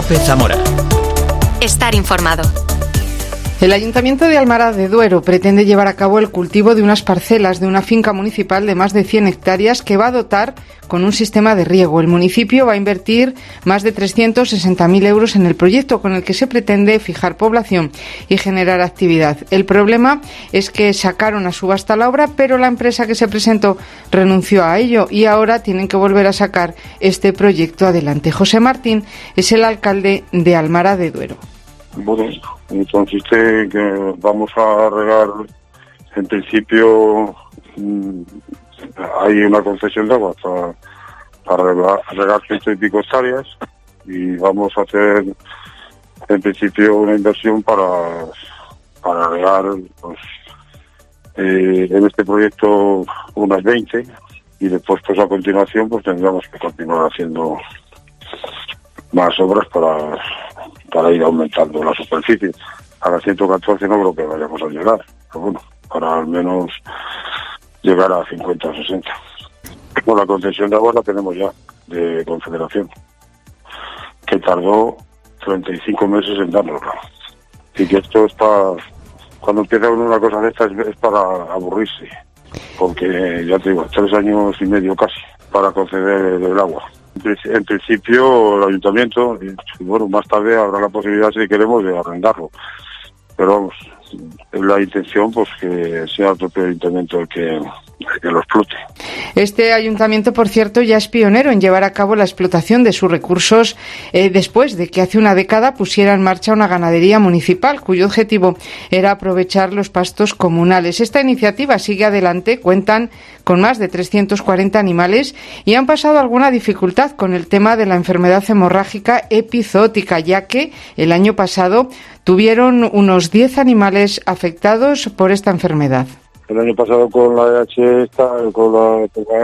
COPE Zamora. Estar informado. El Ayuntamiento de Almaraz de Duero pretende llevar a cabo el cultivo de unas parcelas de una finca municipal de más de 100 hectáreas que va a dotar con un sistema de riego. El municipio va a invertir más de 360.000 euros en el proyecto con el que se pretende fijar población y generar actividad. El problema es que sacaron a subasta la obra, pero la empresa que se presentó renunció a ello y ahora tienen que volver a sacar este proyecto adelante. José Martín es el alcalde de Almaraz de Duero. Bueno, consiste en que vamos a regar, en principio hay una concesión de agua para regar 100 y pico hectáreas y vamos a hacer en principio una inversión para regar pues, en este proyecto unas 20 y después pues a continuación pues tendríamos que continuar haciendo más obras para ir aumentando la superficie. A las 114 no creo que vayamos a llegar, pero bueno, para al menos llegar a 50 o 60. Bueno, la concesión de agua la tenemos ya, de Confederación, que tardó 35 meses en dárnosla. Y que esto es cuando empieza uno una cosa de estas es para aburrirse, porque ya te digo, 3 años y medio casi para conceder el agua. En principio el ayuntamiento, y bueno, más tarde habrá la posibilidad si queremos de arrendarlo, pero vamos, es la intención pues que sea el propio ayuntamiento el que lo explote. Este ayuntamiento, por cierto, ya es pionero en llevar a cabo la explotación de sus recursos después de que hace una década pusiera en marcha una ganadería municipal cuyo objetivo era aprovechar los pastos comunales. Esta iniciativa sigue adelante, cuentan con más de 340 animales y han pasado alguna dificultad con el tema de la enfermedad hemorrágica epizootica, ya que el año pasado tuvieron unos 10 animales afectados por esta enfermedad. El año pasado con la con la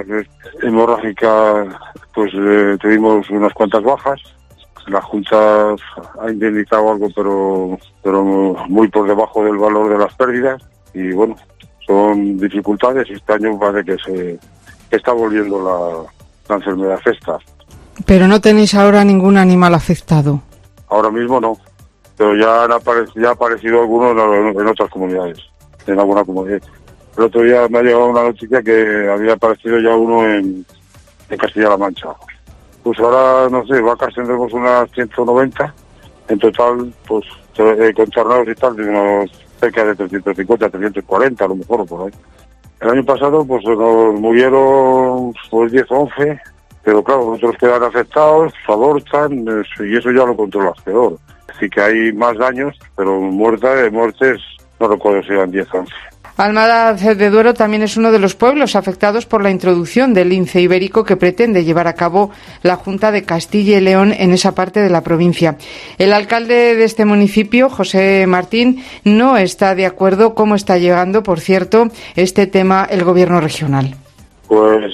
hemorrágica, pues tuvimos unas cuantas bajas. La Junta ha indemnizado algo, pero muy por debajo del valor de las pérdidas. Y bueno, son dificultades y este año parece que se está volviendo la enfermedad esta. Pero no tenéis ahora ningún animal afectado. Ahora mismo no, pero ya ha aparecido algunos en otras comunidades, en alguna comunidad. El otro día me ha llegado una noticia que había aparecido ya uno en Castilla-La Mancha. Pues ahora, no sé, vacas tendremos unas 190. En total, pues con tornados y tal, unos cerca de 350, 340 a lo mejor, por ahí. El año pasado, pues nos murieron pues 10 o 11, pero claro, otros quedan afectados, abortan, y eso ya lo controlas peor. Así que hay más daños, pero muertes no recuerdo si eran 10 o 11. Almaraz de Duero también es uno de los pueblos afectados por la introducción del lince ibérico que pretende llevar a cabo la Junta de Castilla y León en esa parte de la provincia. El alcalde de este municipio, José Martín, no está de acuerdo cómo está llegando, por cierto, este tema el gobierno regional. Pues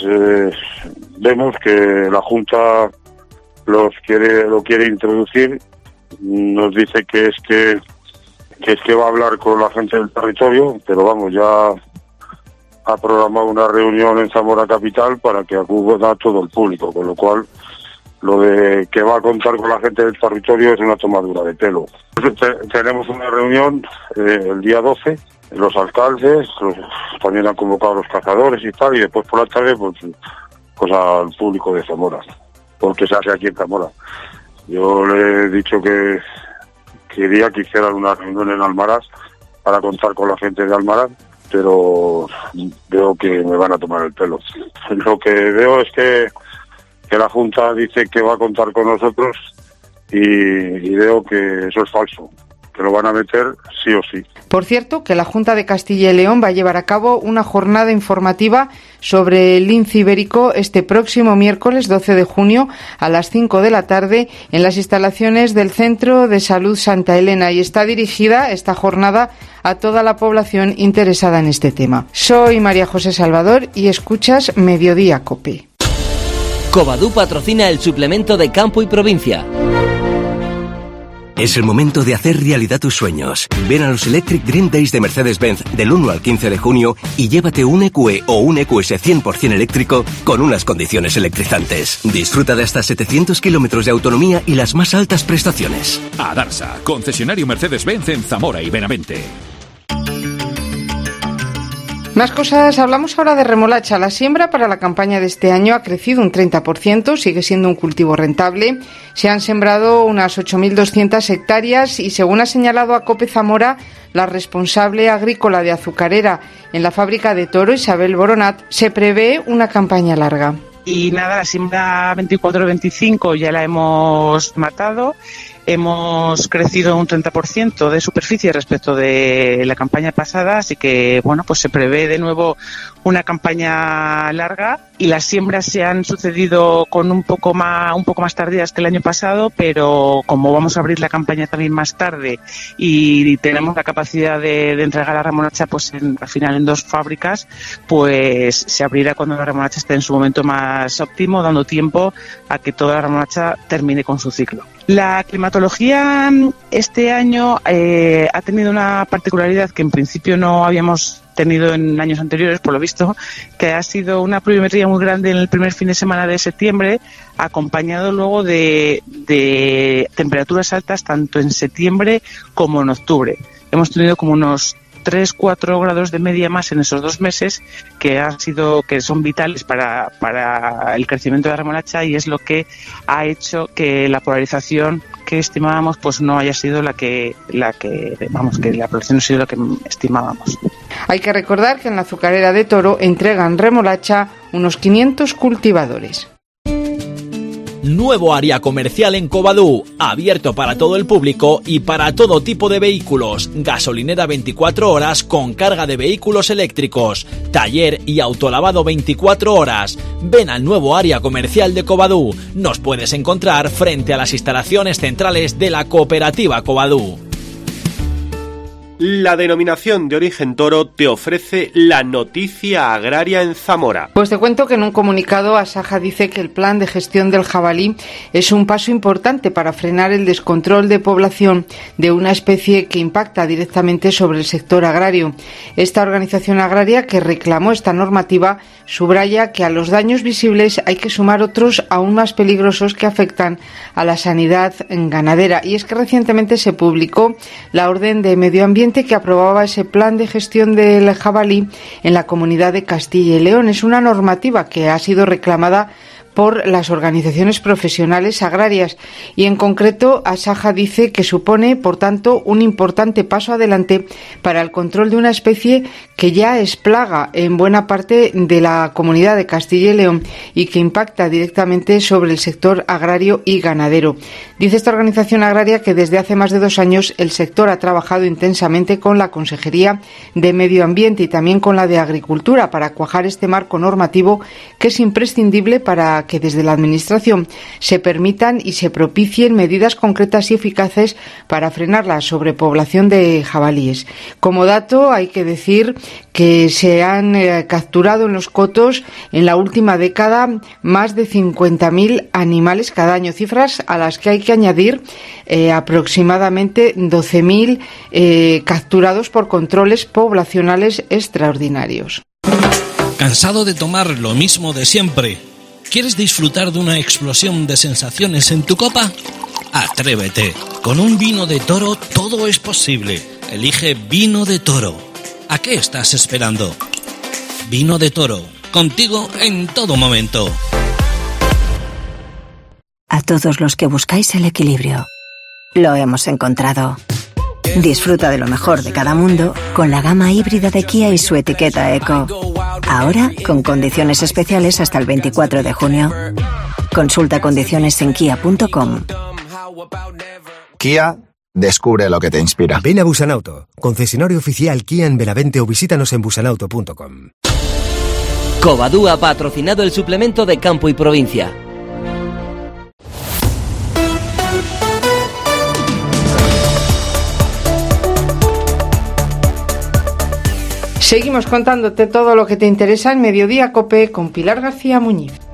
vemos que la Junta lo quiere introducir. Nos dice que es que va a hablar con la gente del territorio, pero vamos, ya ha programado una reunión en Zamora Capital para que acuda todo el público, con lo cual lo de que va a contar con la gente del territorio es una tomadura de pelo. Tenemos una reunión el día 12, los alcaldes, también han convocado a los cazadores y tal, y después por la tarde pues al público de Zamora, porque se hace aquí en Zamora. Yo le he dicho que quería que hicieran una reunión en Almaraz para contar con la gente de Almaraz, pero veo que me van a tomar el pelo. Lo que veo es que la Junta dice que va a contar con nosotros y veo que eso es falso, que lo van a meter sí o sí. Por cierto, que la Junta de Castilla y León va a llevar a cabo una jornada informativa sobre el lince ibérico este próximo miércoles 12 de junio a las 5 de la tarde en las instalaciones del Centro de Salud Santa Elena y está dirigida esta jornada a toda la población interesada en este tema. Soy María José Salvador y escuchas Mediodía COPE. Covadú patrocina el suplemento de Campo y Provincia. Es el momento de hacer realidad tus sueños. Ven a los Electric Dream Days de Mercedes-Benz del 1 al 15 de junio y llévate un EQE o un EQS 100% eléctrico con unas condiciones electrizantes. Disfruta de hasta 700 kilómetros de autonomía y las más altas prestaciones. Adarsa, concesionario Mercedes-Benz en Zamora y Benavente. Más cosas, hablamos ahora de remolacha. La siembra para la campaña de este año ha crecido un 30%, sigue siendo un cultivo rentable. Se han sembrado unas 8.200 hectáreas y, según ha señalado a COPE Zamora, la responsable agrícola de Azucarera en la fábrica de Toro, Isabel Boronat, se prevé una campaña larga. Y nada, la siembra 24-25 ya la hemos matado. Hemos crecido un 30% de superficie respecto de la campaña pasada, así que bueno, pues se prevé de nuevo una campaña larga y las siembras se han sucedido con un poco más tardías que el año pasado, pero como vamos a abrir la campaña también más tarde y tenemos la capacidad de entregar la remolacha pues al final en 2 fábricas, pues se abrirá cuando la remolacha esté en su momento más óptimo, dando tiempo a que toda la remolacha termine con su ciclo. La climatología este año ha tenido una particularidad que en principio no habíamos tenido en años anteriores, por lo visto, que ha sido una pluviometría muy grande en el primer fin de semana de septiembre, acompañado luego de temperaturas altas tanto en septiembre como en octubre. Hemos tenido como unos 3-4 grados de media más en esos 2 meses que son vitales para el crecimiento de la remolacha, y es lo que ha hecho que la polarización que estimábamos pues no haya sido que la producción no ha sido la que estimábamos. Hay que recordar que en la Azucarera de Toro entregan remolacha unos 500 cultivadores. Nuevo área comercial en Covadú, abierto para todo el público y para todo tipo de vehículos. Gasolinera 24 horas con carga de vehículos eléctricos. Taller y autolavado 24 horas. Ven al nuevo área comercial de Covadú. Nos puedes encontrar frente a las instalaciones centrales de la cooperativa Covadú. La denominación de origen Toro te ofrece la noticia agraria en Zamora. Pues te cuento que en un comunicado Asaja dice que el plan de gestión del jabalí es un paso importante para frenar el descontrol de población de una especie que impacta directamente sobre el sector agrario. Esta organización agraria que reclamó esta normativa subraya que a los daños visibles hay que sumar otros aún más peligrosos que afectan a la sanidad ganadera. Y es que recientemente se publicó la Orden de Medio Ambiente que aprobaba ese plan de gestión del jabalí en la Comunidad de Castilla y León. Es una normativa que ha sido reclamada por las organizaciones profesionales agrarias y en concreto Asaja dice que supone, por tanto, un importante paso adelante para el control de una especie que ya es plaga en buena parte de la Comunidad de Castilla y León y que impacta directamente sobre el sector agrario y ganadero. Dice esta organización agraria que desde hace más de 2 años el sector ha trabajado intensamente con la Consejería de Medio Ambiente y también con la de Agricultura para cuajar este marco normativo que es imprescindible para que desde la Administración se permitan y se propicien medidas concretas y eficaces para frenar la sobrepoblación de jabalíes. Como dato, hay que decir que se han capturado en los cotos en la última década más de 50.000 animales cada año, cifras a las que hay que añadir aproximadamente 12.000 capturados por controles poblacionales extraordinarios. ¿Cansado de tomar lo mismo de siempre? ¿Quieres disfrutar de una explosión de sensaciones en tu copa? Atrévete. Con un vino de Toro todo es posible. Elige Vino de Toro. ¿A qué estás esperando? Vino de Toro. Contigo en todo momento. A todos los que buscáis el equilibrio, lo hemos encontrado. Disfruta de lo mejor de cada mundo con la gama híbrida de Kia y su etiqueta Eco. Ahora con condiciones especiales hasta el 24 de junio. Consulta condiciones en kia.com. Kia, descubre lo que te inspira. Ven a Busanauto, concesionario oficial Kia en Benavente o visítanos en busanauto.com. Covadú ha patrocinado el suplemento de Campo y Provincia. Seguimos contándote todo lo que te interesa en Mediodía COPE con Pilar García Muñiz.